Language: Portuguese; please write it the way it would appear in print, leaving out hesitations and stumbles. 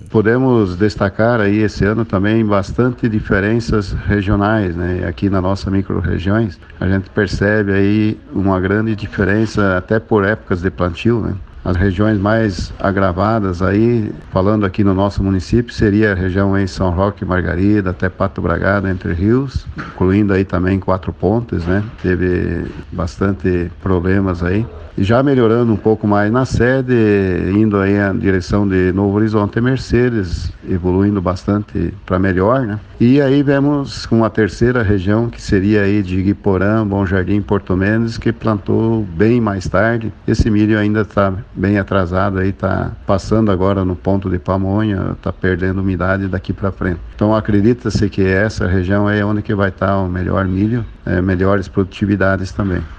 Podemos destacar aí esse ano também bastante diferenças regionais, né? Aqui na nossa micro-regiões, a gente percebe aí uma grande diferença até por épocas de plantio, né? As regiões mais agravadas aí, falando aqui no nosso município, seria a região em São Roque, Margarida, até Pato Bragado, Entre Rios, incluindo aí também Quatro Pontes, né? Teve bastante problemas aí. E já melhorando um pouco mais na sede, indo aí na direção de Novo Horizonte e Mercedes, evoluindo bastante para melhor, né? E aí vemos com a terceira região, que seria aí de Guiporã, Bom Jardim, Porto Mendes, que plantou bem mais tarde. Esse milho ainda está bem atrasado, aí está passando agora no ponto de pamonha, está perdendo umidade daqui para frente. Então acredita-se que essa região é onde que vai estar o melhor milho, melhores produtividades também.